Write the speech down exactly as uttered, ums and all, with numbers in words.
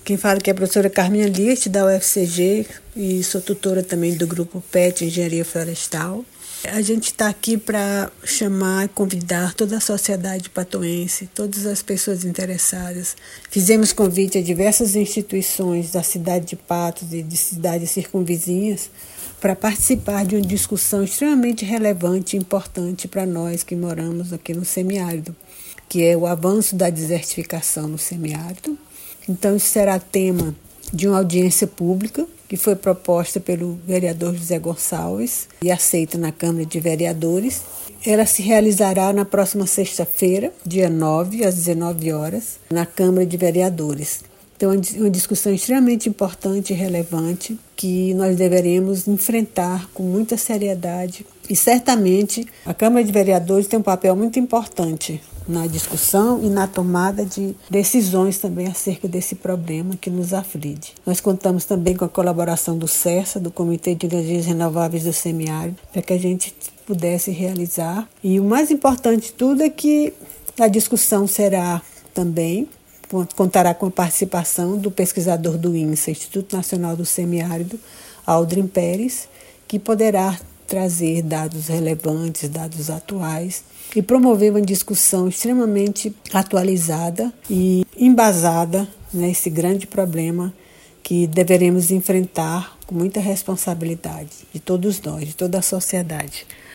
Quem fala que é a professora Carminha Licht, da U F C G, e sou tutora também do grupo P E T Engenharia Florestal. A gente está aqui para chamar e convidar toda a sociedade patoense, todas as pessoas interessadas. Fizemos convite a diversas instituições da cidade de Patos e de cidades circunvizinhas para participar de uma discussão extremamente relevante e importante para nós que moramos aqui no semiárido, que é o avanço da desertificação no semiárido. Então, isso será tema de uma audiência pública que foi proposta pelo vereador José Gonçalves e aceita na Câmara de Vereadores. Ela se realizará na próxima sexta-feira, dia nove, às dezenove horas, na Câmara de Vereadores. Então, é uma discussão extremamente importante e relevante que nós deveremos enfrentar com muita seriedade. E, certamente, a Câmara de Vereadores tem um papel muito importante na discussão e na tomada de decisões também acerca desse problema que nos aflige. Nós contamos também com a colaboração do CERSA, do Comitê de Energias Renováveis do Semiárido, para que a gente pudesse realizar. E o mais importante de tudo é que a discussão será também, contará com a participação do pesquisador do INSA, Instituto Nacional do Semiárido, Aldrin Pérez, que poderá trazer dados relevantes, dados atuais e promover uma discussão extremamente atualizada e embasada nesse grande problema que deveremos enfrentar com muita responsabilidade de todos nós, de toda a sociedade.